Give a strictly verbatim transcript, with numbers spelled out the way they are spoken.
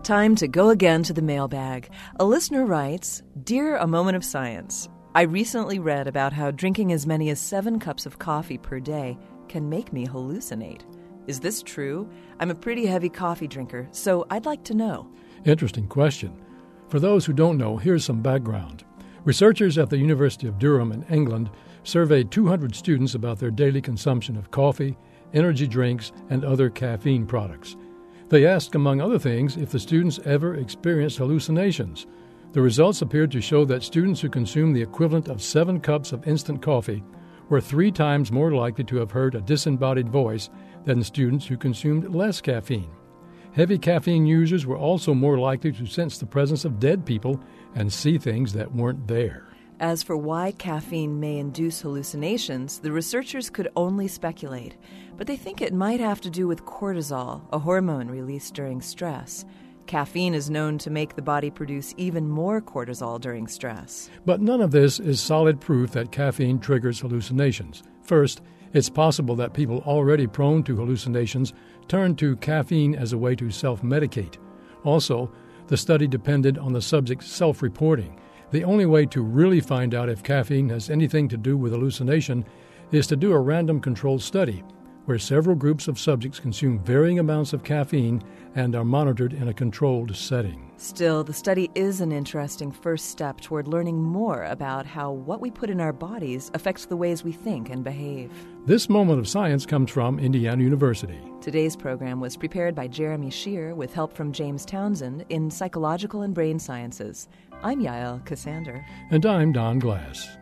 Time to go again to the mailbag. A listener writes, Dear A Moment of Science, I recently read about how drinking as many as seven cups of coffee per day can make me hallucinate. Is this true? I'm a pretty heavy coffee drinker, so I'd like to know. Interesting question. For those who don't know, here's some background. Researchers at the University of Durham in England surveyed two hundred students about their daily consumption of coffee, energy drinks, and other caffeine products. They asked, among other things, if the students ever experienced hallucinations. The results appeared to show that students who consumed the equivalent of seven cups of instant coffee were three times more likely to have heard a disembodied voice than students who consumed less caffeine. Heavy caffeine users were also more likely to sense the presence of dead people and see things that weren't there. As for why caffeine may induce hallucinations, the researchers could only speculate, but they think it might have to do with cortisol, a hormone released during stress. Caffeine is known to make the body produce even more cortisol during stress. But none of this is solid proof that caffeine triggers hallucinations. First, it's possible that people already prone to hallucinations turn to caffeine as a way to self-medicate. Also, the study depended on the subject's self-reporting. The only way to really find out if caffeine has anything to do with hallucination is to do a random controlled study, where several groups of subjects consume varying amounts of caffeine and are monitored in a controlled setting. Still, the study is an interesting first step toward learning more about how what we put in our bodies affects the ways we think and behave. This Moment of Science comes from Indiana University. Today's program was prepared by Jeremy Shear with help from James Townsend in Psychological and Brain Sciences. I'm Yael Cassander. And I'm Don Glass.